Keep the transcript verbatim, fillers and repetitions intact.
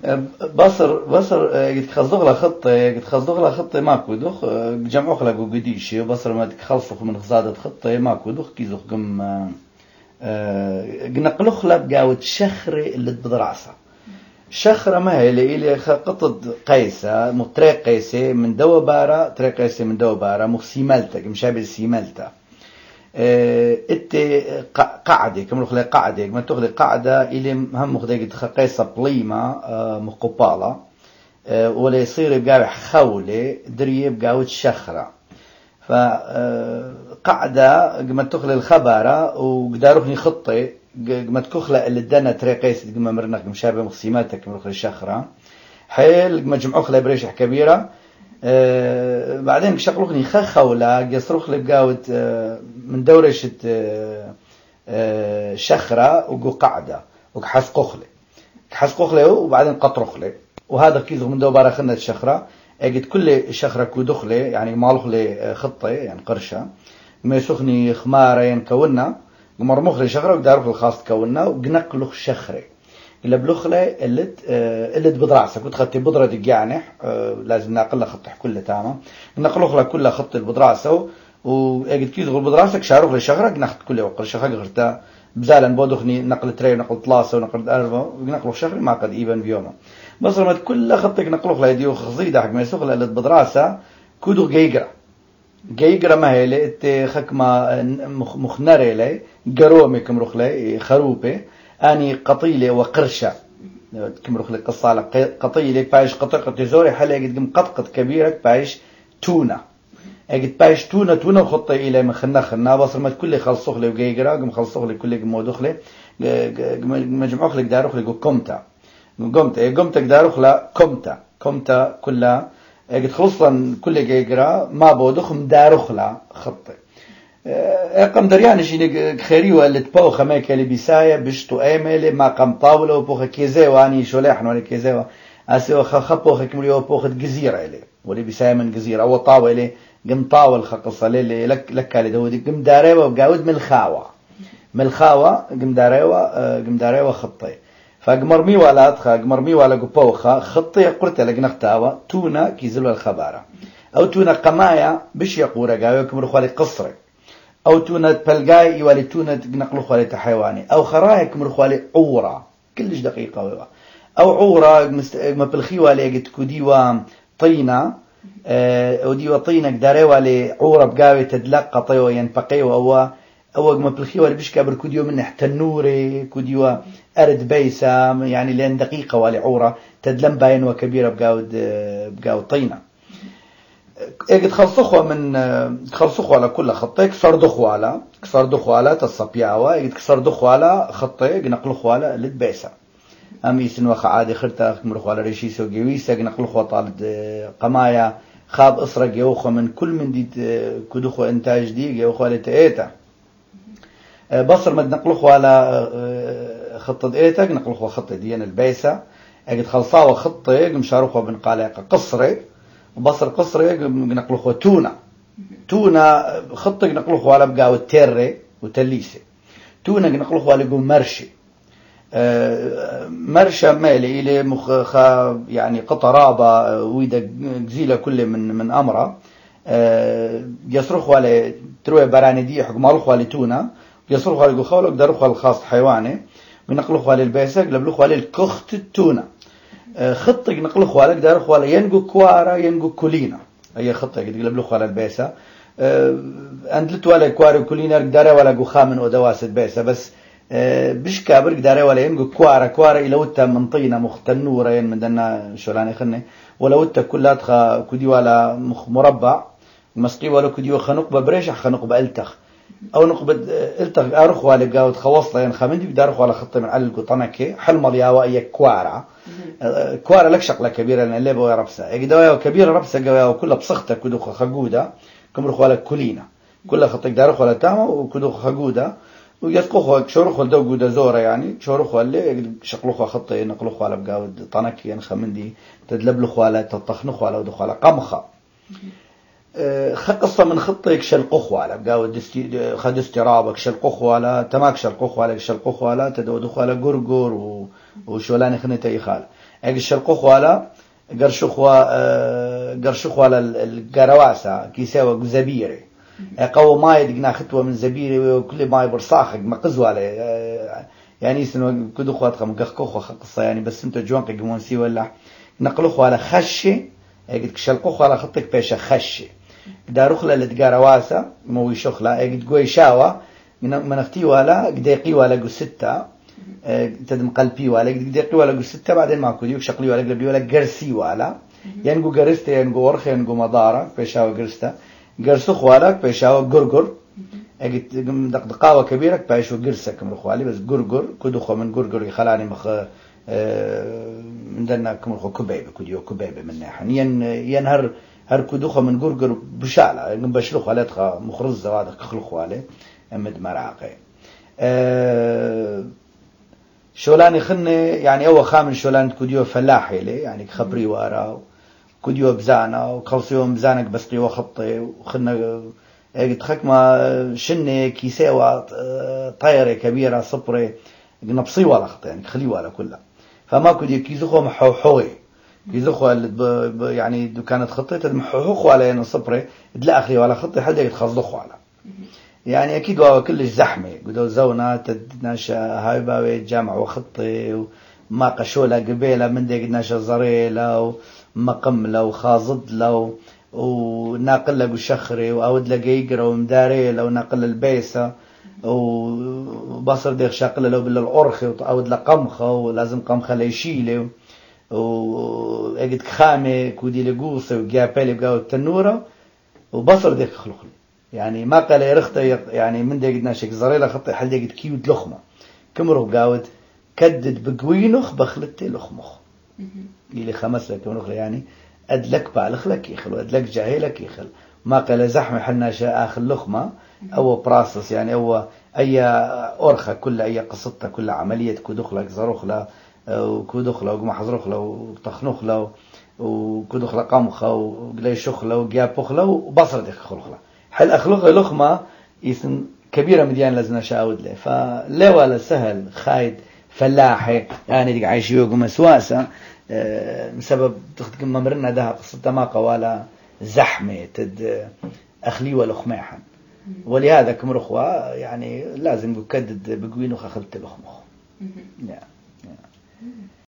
بصر بصر قد خصدق له خطة قد خصدق له خطة ماكو دخ جمعوا خلقوا قديش بصر ما تخلصوا من خزادة خطة ماكو دخ كيزخ قم قنقلوا خلق جاوت شخرة اللي بدراسة شخرة ما هي اللي إلي قطد قيسة مطريق قيسة من دوا بارا طريق قيسة من دوا بارا مخسيمالتا مشابه سيمالتا إت قاعدة كم نخلي قاعدة ما تخلي قاعدة إلي هم مخدي قيسة بليمة مقبالة ولا يصير بقاوي حولة دريه بقاوي شخرة فقاعدة ما تخلي الخبرة وقداروخني خطة ما تكخلق اللي دنا تريقيس قم مرنك مشابه مخسيماتك من الشخرة الشخرة حيل مجموع خلا بريشح كبيرة أه بعدين شقلوخني خخولا يصرخ لي بقاوت أه من دورشة أه أه شخرة وقو قاعدة وكحس قخلي كحس قخلي وبعدين قطرخلي وهذا كيزو من دوبارة خلنا الشخرة اجد كل شخرة كودخلي يعني مالخلي خطة يعني قرشة ما يسخني خمارة ينكونا ومرموخ لي شخرة وداروخ الخاص تكونا وقنقلوخ شخرة إلا بلوخلة اللي اللي بدراسة كنت خدت بضرة الجانح لازم نقلها خطح كله تمام نقلوخلة كلها خط البدراسة وأجد كيزغ البدراسة كشاروخ لي شخرة قنقت كله وقر شخرة غرتا بزالا بودخني نقل تري ونقل طلاسة ونقل أربعة ونقلوخ شخرة ما قد إيبان بيومه بس لما كل خطك نقلوخلة يديو خزيدة حق ما يسوخلة اللي بدراسة كودو جيجرا جيجرا ما هي اللي خكمة مخنرة لي جرومي كمروخ لي خروبة أني قطيلة وقرشة كمروخ لي قصة قطيلة بايش قطقة زوري حلا يجد قم قطقة كبيرة بايش تونة يجد بايش تونة تونة وخطة إلى مخنا خنا بصر ما كل خلصوخ لي وجيجرا قم خلصوخ لي كل قم ودوخ لي مجموخ لي داروخ لي كومتا قمتا قمتا داروخ لا كومتا كومتا كلها يجد خلصا كل جيجرا ما بودخ مداروخ لا خطة اقم دريان شي خيري ولا تبوخ ما كلي بيسايا بشتو ايمل ما قم طاوله وبوخ كيزه واني شولحن ولا كيزه اسو خبوخ كمريو بوخ جزيره الي ولا بيسايا من جزيره او طاوله قم طاول خقص لي لك لك على دودي قم داريوه وقاود من الخاوه من الخاوه قم داريوه قم داريوه خطي فقمرمي ولا ادخا قمرمي ولا قبوخه خطي قلت لك نختاوه تونا كيزلوا الخباره او تونا قمايا بش يقورا قاوي كمرو خالي قصري أو تونة بلقاي يوالي تونة نقلو خوالي حيواني أو خرايك من خوالي عورة كلش دقيقة ويوا أو عورة ما بالخي والي قد كديوا طينة أو ديوا طينة قداري والي عورة بقاوي تدلق طيو ينبقيو أو أو ما بالخي والي بيش كابر كديوا من تنوري كديوا أرد بيسا يعني لين دقيقة والي عورة تدلم باين وكبيرة بقاود بقاود طينة اجد خلصخوا من خلصخوا على كل خطة كسر دخوا على كسر دخوا على تصبيعوا اجد كسر دخوا على خطة نقلخوا على للبيسة أمي سنوا خعادي خرتا مرخوا على ريشيسو جويسة نقلخوا طالد قمايا خاض أسرة جوخوا من كل من دي كدخوا إنتاج دي جوخوا على تأيتا بصر مد نقلخوا على خطة إيتا نقلخوا خطة ديان البيسة اجد خلصاوا خطة مشاروخوا بنقالق قصري وبصر قصري نقلخوا تونة تونة خطة نقلخوا على بقاو التيري وتليسي تونة نقلخوا على قوم مرشي أه مرشة مالي إلي مخ يعني قطرابة ويدا جزيلة كل من من أمرة أه يصرخوا على تروي براندية حق مالخوا على تونة يصرخوا على قخولة قدرخوا على الخاص حيواني ونقلخوا على البيسك لبلخوا على الكخت التونة خطة نقل خوالك دار خوالك ينجو كوارا ينجو كولينا هي خطة يقول له خوال البيسة أندلت ولا كوارا كولينا دار ولا جو خامن ودواسة بيسة بس بش كابر دار ولا ينجو كوارا كوارا إلى وتا من طينة مختنورة ين من دنا شولاني خني ولا وتا كلها تخا كدي ولا مربع مسقي ولا كدي وخنق ببريش خنق بألتخ أو نقبض التخ أروح ولا جاود خواص لين خامندي بدار خوال خطة من على القطنكة حل ملياوة أي كوارا كوارا لك شغله كبيره لان اللي بو ربسه يقدوا كبيره ربسه جوا وكلها بسخته كدو خجوده كم رخوا لك كلينا كلها خطك دار ولا تامه وكدو خجوده ويسقوا شورخ دو جوده زوره يعني شورخ اللي شقلوا خطه نقلوا على بقاود طنك ين خمندي تدلب له خواله تطخنخ على ودخله قمخه قصه من خطك شلقخ على بقاود دستي خد استرابك شلقخ على تماك شلقخ على شلقخ على تدو دخله غرغر وشولاني خنته يخال اجي الشلقوخ ولا قرشوخ و قرشوخ ولا الجرواسة كيساوي جزبيري قو ماي دقنا خطوة من زبيري وكل ماي برصاخ ما قزوا عليه يعني سنو كدو خوات خم قخكوخ قصة يعني بس انتو جوان قمون سي ولا نقلوخ على خشة اجد كشلقوخ على خطك بيش خشة داروخ لا لتجرواسة موي شخلة اجد جوي شاوة من منفتي ولا قديقي ولا جو ستة تدم قلبي ولا قديقي ولا جو ستة بعدين ما كوديوك شقلي ولا قلبي ولا جرسي ولا ينجو جرسته ينجو ورخ ينجو مضارة بيشاوة جرسته جرسخ ولا بيشاوة جرجر اجت دقدقاوة كبيرة بيشوا جرسة كم رخوالي بس جرجر كدوخه من جرجر يخلاني مخ من دنا كم رخو كبيبة كوديو كبيبة من ناحية ين ينهر هر كدوخه من جرجر بشالة بشلوخ عليه تخا مخرزة وهذا كخلوخ عليه أمد مراقي أه شولاني خنة يعني أول خامن شولان كوديو فلاحي لي يعني خبري وارا كوديو بزانا وقوسيو بزانك بس قيو خطي وخنا تخك ما شنة كيساوة طايرة كبيرة صبرة نبصي ولا خطي يعني خلي ولا كلها فما كوديو كيزخو محوحوي كيزخو يعني دو كانت خطي تدمحوحو على يعني صبرة دلا أخلي ولا خطي حدا يتخصدخو على يعني أكيد هو كلش زحمة قدوا زونا تدناشا هاي باوي جامع وخطي وما قشولة قبيلة من ديك ناشا زريلة ومقملة وخازضلة وناقلة وشخري وأود لقيقرة ومداريلة وناقلة البيسة وبصر ديك شاقلة لو بالأرخي وأود لقمخة ولازم قمخة ليشيلة وأجد خامة كودي لقوصة وقيابيلي بقاو التنورة وبصر ديك خلقلي يعني ما قال يرخت يعني من ديك ناشك زريلة خطي حل ديك كيوت لخمة كمرو قاود كدد بقوينخ بخلتي لخمخ يلي خمس لك ونخ يعني أدلك بعلخلك يخل وأدلك جاهلك يخل ما قال زحمة حلنا شاء آخر لخمة أو براسس يعني أو أي أرخة كل أي قصتها كل عملية كدخلك زرخلة وكدخلة وقم حزرخلة وتخنخلة وكدخلة قمخة وقلي شخلة وقيابخلة وبصر ديك خلخلة حل أخلق لخمة يسن كبيرة مديان لازم نشاود له فلا ولا سهل خايد فلاحي يعني ديك عايش يوقم سواسة بسبب تخدم ممرنا ده قصة ما قوالا زحمة تد أخلي ولخماحا ولهذا كمرخوة يعني لازم يكدد بقوينه خخلت لخمخ